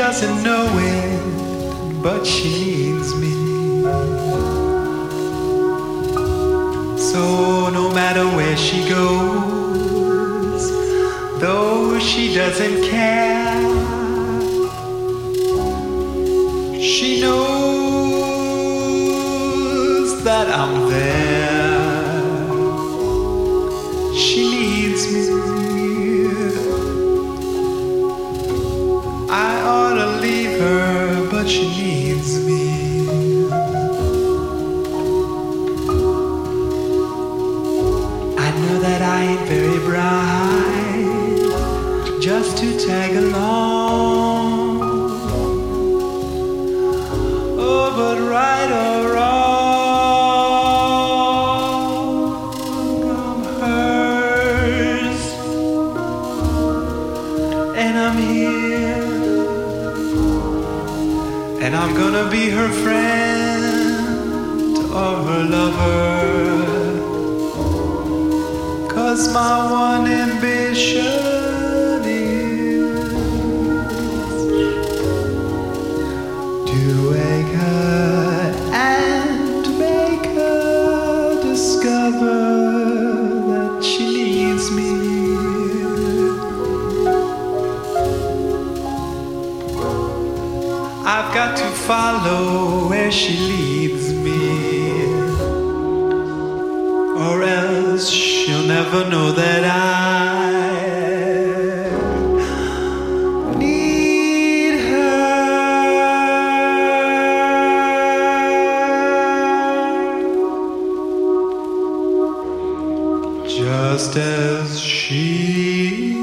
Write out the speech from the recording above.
doesn't know it, but she needs me. So no matter where she goes, though she doesn't care, she knows that I'm there. She needs me. I ought to leave her, but she needs me. I know that I ain't very bright, just to tag along. Oh, but right or wrong, I'm hers, and I'm here. And I'm gonna be her friend or her lover, 'cause my one ambition is to wake her and make her discover that she needs me. I've got to follow where she leads me, or else she'll never know that I need her. Just as she